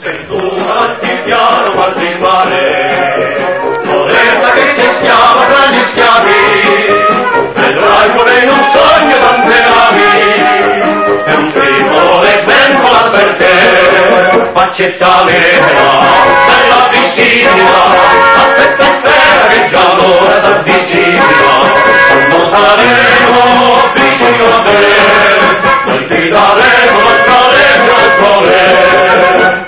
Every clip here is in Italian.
Ventura piano patrimale, Loretta che si schiava tra gli schiavi, vedrai pure in un sogno tante navi, e un primo le sventola per te, faccetta nera, bella piscina, aspetta e spera che già l'ora s'avvicina, quando saremo vicino a te, noi ti daremo al sole.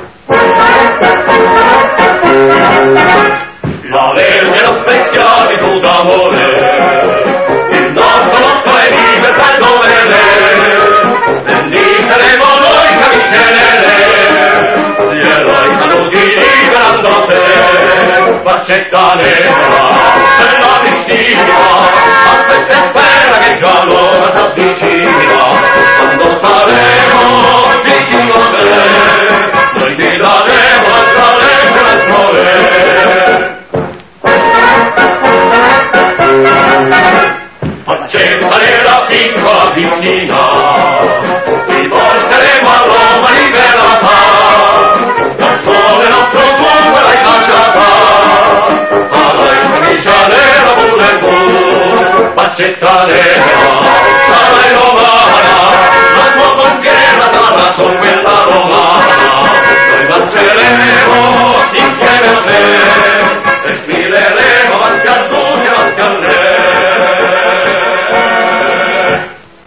La verde e lo specchiale tu d'amore, il nostro lotto è vivo e bel dovere, vendicheremo noi camicie nere, gli eroi caduti liberando te, faccetta nera, bella vicina, aspetta e spera che già l'ora s'avvicina, quando saremo vicino a te, noi ti daremo al sole. Accesa nella piccola piscina, ti porteremo a Roma liberata, dal sole nostro cuore l'hai lasciata, sarai camicia nera pure tu, faccetta nera, sarai romana, la tua bandiera dalla sorquella